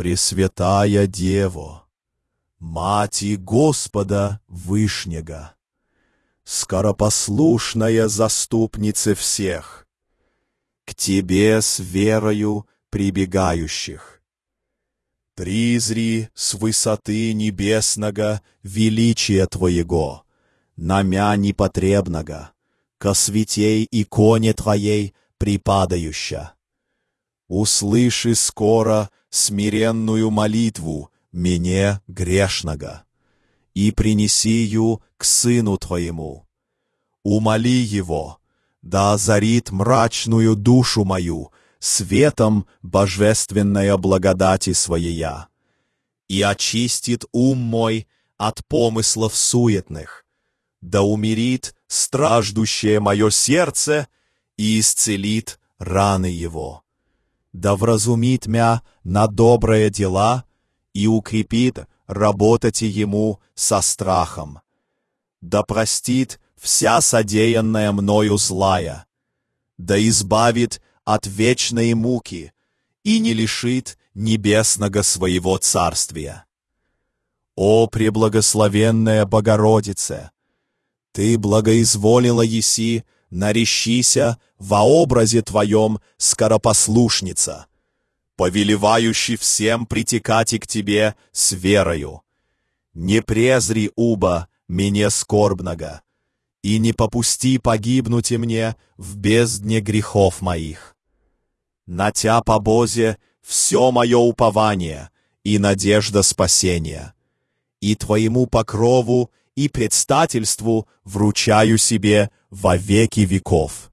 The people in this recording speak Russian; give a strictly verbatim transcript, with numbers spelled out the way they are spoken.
Пресвятая Дево, Мати Господа Вышнего, скоропослушная заступница всех, к Тебе с верою прибегающих. Призри с высоты небесного величия Твоего, намя непотребного, ко святей иконе Твоей припадающа. Услыши скоро смиренную молитву мне грешного, и принеси ее к Сыну Твоему. Умоли Его, да озарит мрачную душу мою светом божественной благодати Своея, и очистит ум мой от помыслов суетных, да умирит страждущее мое сердце и исцелит раны его, да вразумит мя на добрые дела и укрепит работать ему со страхом, да простит вся содеянная мною злая, да избавит от вечной муки и не лишит небесного своего царствия. О, преблагословенная Богородице! Ты благоизволила еси нарещися во образе Твоем скоропослушница, повелевающий всем притекать и к Тебе с верою. Не презри, уба, мне скорбного, и не попусти погибнуть и мне в бездне грехов моих. На Тя, по Бозе, все мое упование и надежда спасения, и Твоему покрову и предстательству вручаю себе во веки веков.